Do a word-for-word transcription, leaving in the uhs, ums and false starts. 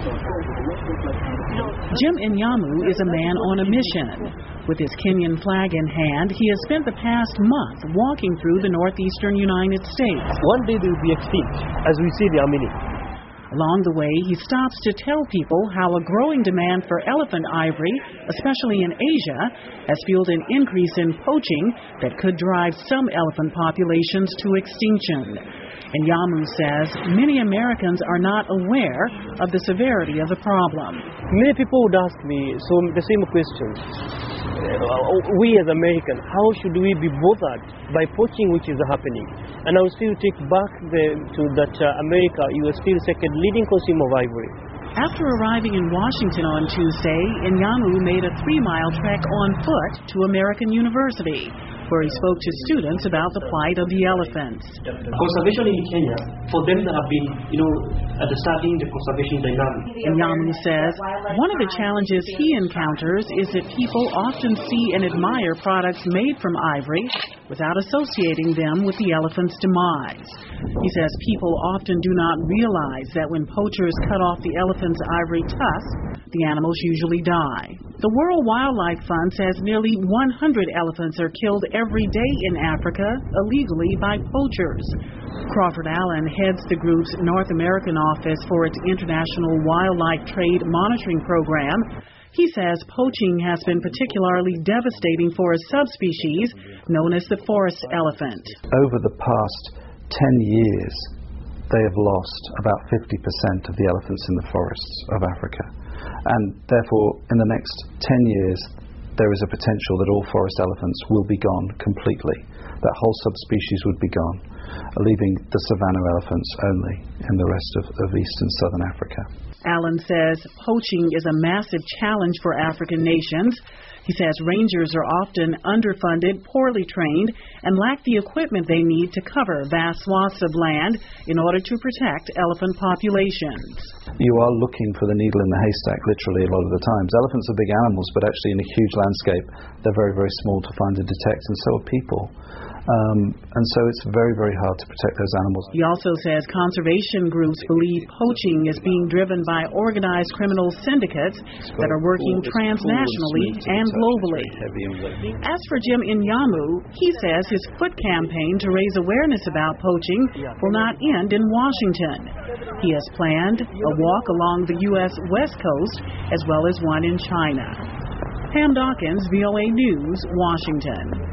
Jim Inyamu is a man on a mission. With his Kenyan flag in hand, he has spent the past month walking through the northeastern United States. One day they will be extinct, as we see the Amini. Along the way, he stops to tell people how a growing demand for elephant ivory, especially in Asia, has fueled an increase in poaching that could drive some elephant populations to extinction. And Yamu says many Americans are not aware of the severity of the problem. Many people would ask me so the same question. Uh, we as Americans, how should we be bothered by poaching which is happening? And I will still take back the, to that uh, America, you are still second leading consumer of ivory. After arriving in Washington on Tuesday, Inyamu made a three-mile trek on foot to American University, where he spoke to students about the plight of the elephants. Conservation in Kenya, for them that have been, you know, at the starting the conservation dynamic. Inyamu says one of the challenges he encounters is that people often see and admire products made from ivory without associating them with the elephant's demise. He says people often do not realize that when poachers cut off the elephant's ivory tusk, the animals usually die. The World Wildlife Fund says nearly one hundred elephants are killed every day in Africa illegally by poachers. Crawford Allen heads the group's North American office for its International Wildlife Trade Monitoring Program. He says poaching has been particularly devastating for a subspecies known as the forest elephant. Over the past ten years, they have lost about fifty percent of the elephants in the forests of Africa. And therefore, in the next ten years, there is a potential that all forest elephants will be gone completely. That whole subspecies would be gone, leaving the savanna elephants only in the rest of, of East and Southern Africa. Allen says poaching is a massive challenge for African nations. He says rangers are often underfunded, poorly trained, and lack the equipment they need to cover vast swaths of land in order to protect elephant populations. You are looking for the needle in the haystack, literally, a lot of the times. Elephants are big animals, but actually in a huge landscape, they're very, very small to find and detect, and so are people. Um, and so it's very, very hard to protect those animals. He also says conservation groups believe poaching is being driven by organized criminal syndicates that are working transnationally and globally. As for Jim Inyamu, he says his foot campaign to raise awareness about poaching will not end in Washington. He has planned a walk along the U S West Coast as well as one in China. Pam Dawkins, V O A News, Washington.